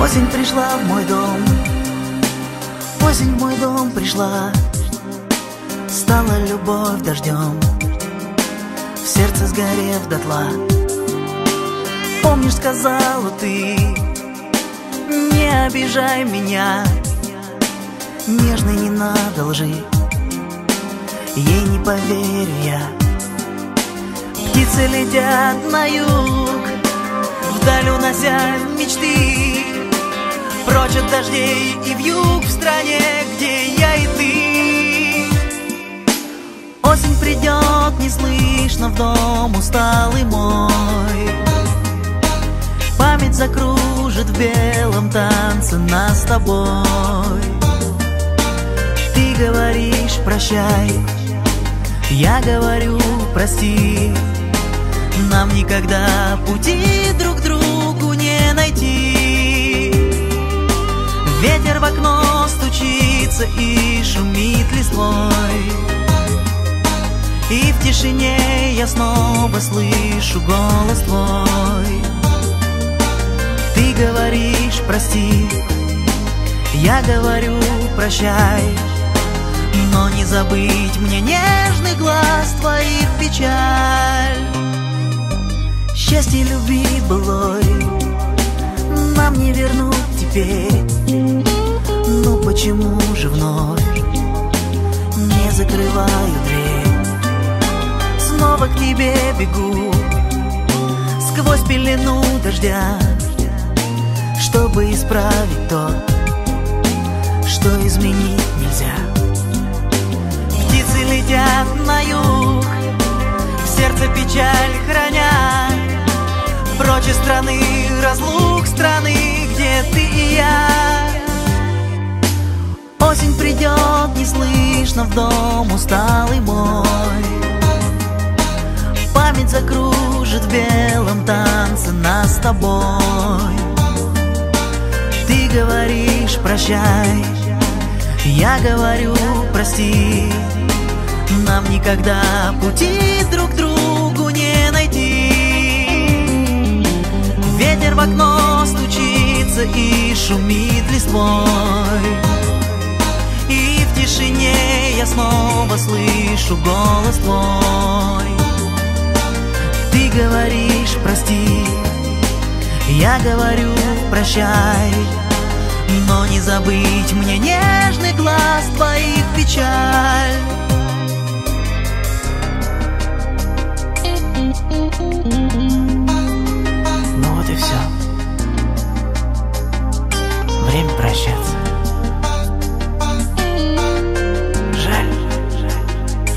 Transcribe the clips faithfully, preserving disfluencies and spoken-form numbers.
Осень пришла в мой дом, осень в мой дом пришла. Стала любовь дождем, в сердце сгорев дотла. Помнишь, сказала ты, не обижай меня, нежной не надо лжи, ей не поверю я. Птицы летят на юг, вдаль унося мечты, прочь от дождей и вьюг, в стране, где я и ты. Осень придет неслышно в дом усталый мой, память закружит в белом танце нас с тобой. Ты говоришь прощай, я говорю прости, нам никогда пути друг к другу не найти. Ветер в окно стучится и шумит листвой, и в тишине я снова слышу голос твой. Ты говоришь прости, я говорю прощай, но не забыть мне нежный глаз твоих печаль. Счастье любви былой нам не вернуть теперь, но почему же вновь не закрываю дверь? Снова к тебе бегу сквозь пелену дождя, чтобы исправить то, что изменить нельзя. Птицы летят на юг, в сердце печаль храня, прочь из страны разлук, страны, где ты и я. Осень придет неслышно в дом усталый мой, память закружит в белом танце нас с тобой. Ты говоришь прощай, я говорю прости, нам никогда пути друг к другу не найти. Ветер в окно стучится и шумит листвой, и в тишине я снова слышу голос твой. Ты говоришь прости, я говорю прощай, но не забыть мне нежный глаз твоих печаль. Ну вот и все. Время прощаться. Жаль, жаль.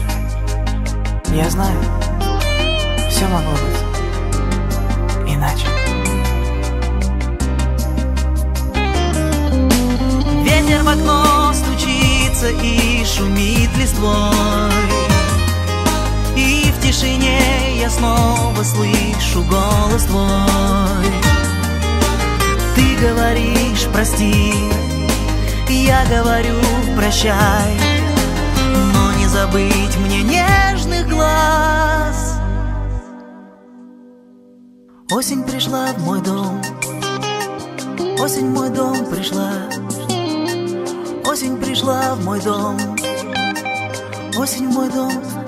Я знаю, все могло быть иначе. Ветер в окно стучится и шумит листвой, и в тишине я снова слышу голос твой. Ты говоришь прости, я говорю прощай, но не забыть мне нежных глаз. Осень пришла в мой дом, осень в мой дом пришла. Осень пришла в мой дом, осень в мой дом